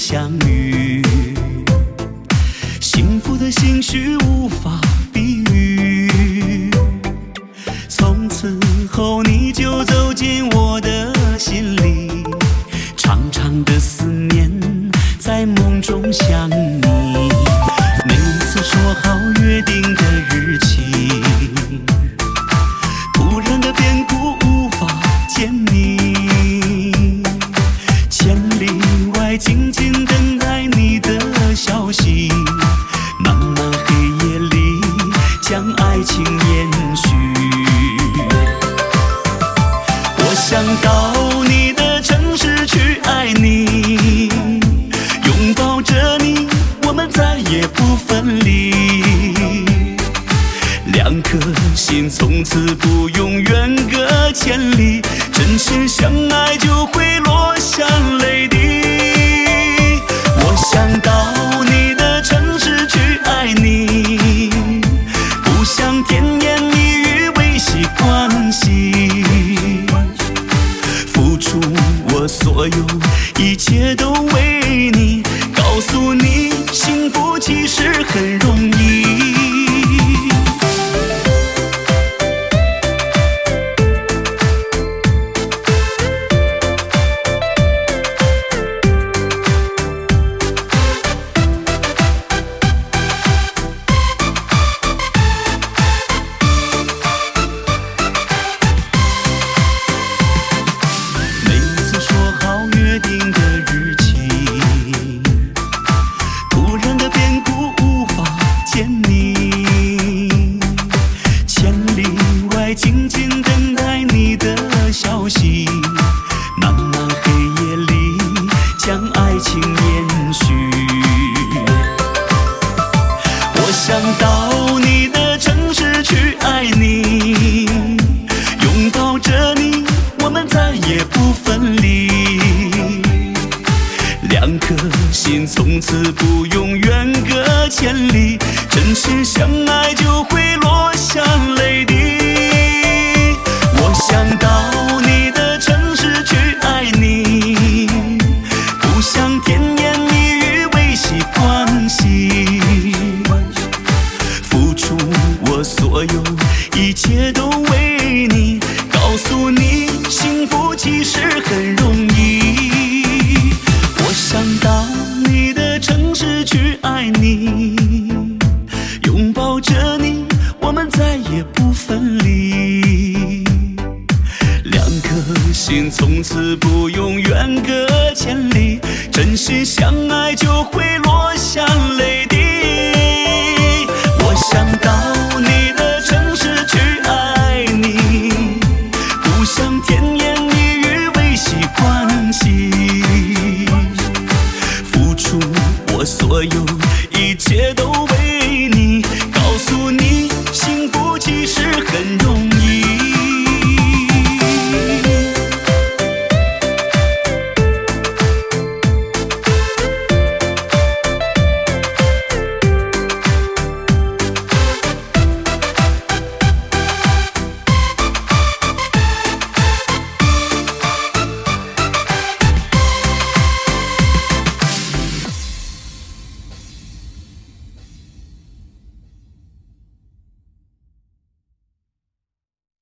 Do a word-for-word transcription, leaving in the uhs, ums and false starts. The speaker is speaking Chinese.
相遇，幸福的心绪无法比喻。从此后你就走进我的心里，长长的思念在梦中想你。每次说好约定的日期，突然的变故无法见你，千里外静静等待你的消息，漫漫黑夜里将爱情延续。我想到你的城市去爱你，拥抱着你，我们再也不分离。两颗心从此不用远隔千里，真心相爱就会落下泪滴。我想到你的城市去爱你，不想甜言蜜语维系关系，付出我所有，一切都为你，告诉你幸福其实很容易。静静等待你的消息，漫漫黑夜里将爱情延续。我想到你的城市去爱你，拥抱着你，我们再也不分离。两颗心从此不用远隔千里，真心相爱就会落下泪滴。想到你的城市去爱你，不想甜言蜜语维系关系，付出我所有，一切都为你，告诉你幸福其实很容易。我想到你的城市去爱你，拥抱着你，我们再也不分离。心从此不用远隔千里，真心相爱就会落下泪。